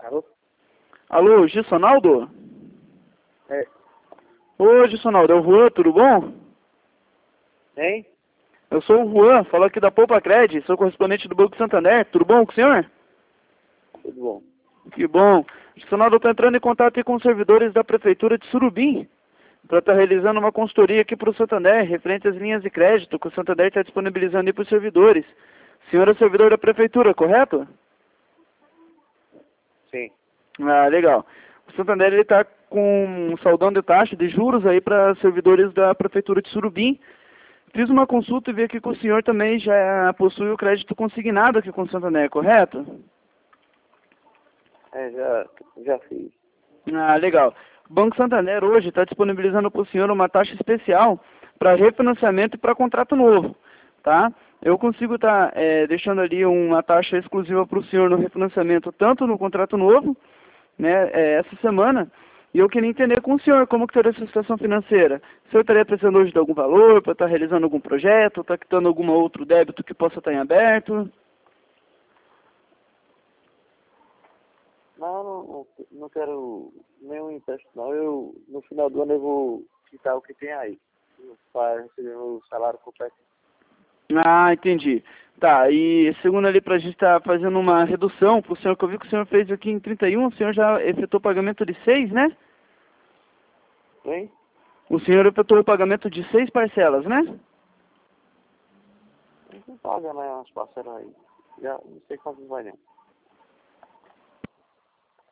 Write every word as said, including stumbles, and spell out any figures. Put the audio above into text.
Alô? Alô, Gissonaldo? É. Ô, Gissonaldo, é o Juan, tudo bom? Hein? Eu sou o Juan, falo aqui da Poupa Cred, sou correspondente do Banco Santander, tudo bom com o senhor? Tudo bom. Que bom. Gissonaldo, eu estou entrando em contato aí com os servidores da Prefeitura de Surubim, para estar realizando uma consultoria aqui para o Santander, referente às linhas de crédito que o Santander está disponibilizando aí para os servidores. O senhor é servidor da Prefeitura, correto? Sim. Ah, legal. O Santander está com um saldão de taxa de juros aí para servidores da Prefeitura de Surubim. Fiz uma consulta e vi aqui que o senhor também já possui o crédito consignado aqui com o Santander, correto? É, já, já fiz. Ah, legal. O Banco Santander hoje está disponibilizando para o senhor uma taxa especial para refinanciamento e para contrato novo, tá? Eu consigo estar tá, é, deixando ali uma taxa exclusiva para o senhor no refinanciamento, tanto no contrato novo, né, é, essa semana, e eu queria entender com o senhor como que está essa situação financeira. O senhor estaria precisando hoje de algum valor para estar tá realizando algum projeto, está quitando algum outro débito que possa estar tá em aberto? Não, não, não, não quero nenhum empréstimo, não. Eu, no final do ano eu vou quitar o que tem aí. Para receber o salário completo. Ah, entendi. Tá, e segundo ali para a gente estar tá fazendo uma redução para o senhor, que eu vi que o senhor fez aqui em trinta e um, o senhor já efetuou o pagamento de seis, né? Hein? O senhor efetuou o pagamento de seis parcelas, né? A gente não paga, né, umas parcelas aí. Já não sei quanto vai, não.